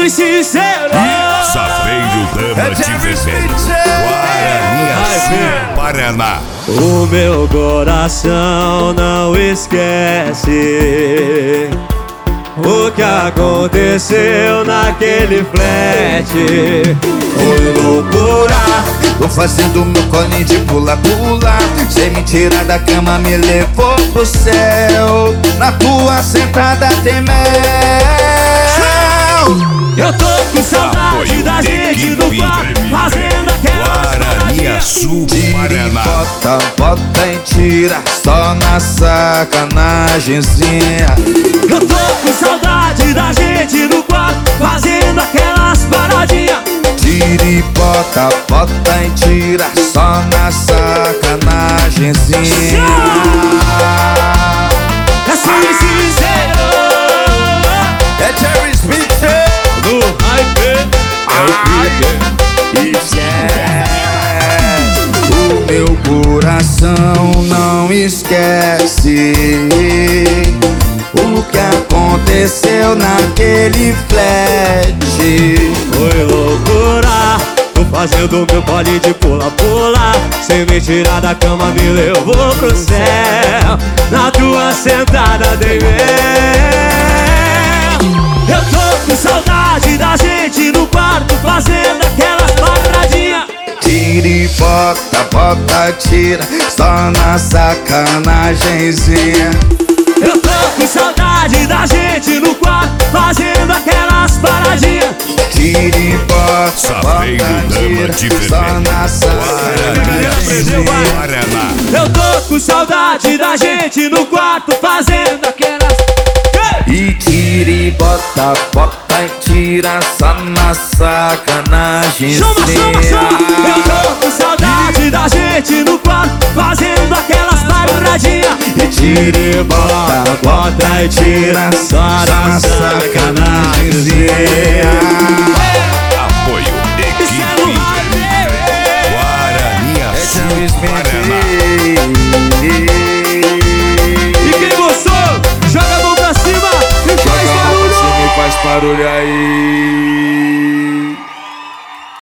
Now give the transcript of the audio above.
e sincero. Safeiro, dama de vermelho, Guarani Azul, Paraná. O meu coração não esquece o que aconteceu naquele flat. Foi loucura, tô fazendo meu colinho de pula-pula. Cê me tira da cama, me levou pro céu. Na tua sentada tem mel. Eu tô com saudade da gente no quarto, fazendo aquela Guarani Azul, Paraná. Bota, bota e tira, só na sacanagemzinha. Eu tô com saudade da gente no quarto, fazendo aquelas paradinhas. Tira e bota, bota e tira, só na sacanagemzinha. É assim sincero. É Jerry Smith No hype é o Pique. O meu coração não esquece o que aconteceu naquele flat. Foi loucura, tô fazendo meu baile de pula-pula. Sem me tirar da cama, me levou pro céu. Na tua sentada dei mel. Eu tô com saudade da gente no quarto, fazendo aquelas paradinhas. Tira e bota, bota, tira, só na sacanagemzinha. Eu tô com saudade da gente no quarto, fazendo aquelas paradinhas. Tira e bota, Safeiro, bota, dama de tira, só vermelho, na Guarani Azul, sacanagemzinha. Paraná. Eu tô com saudade da gente no quarto, fazendo aquelas. E tira e bota, bota e tira, só na sacanagemzinha. Chama, chama, chama! Eu tô com saudade da gente no quarto, fazendo aquelas paradinhas. E tira e bota, bota e tira, só na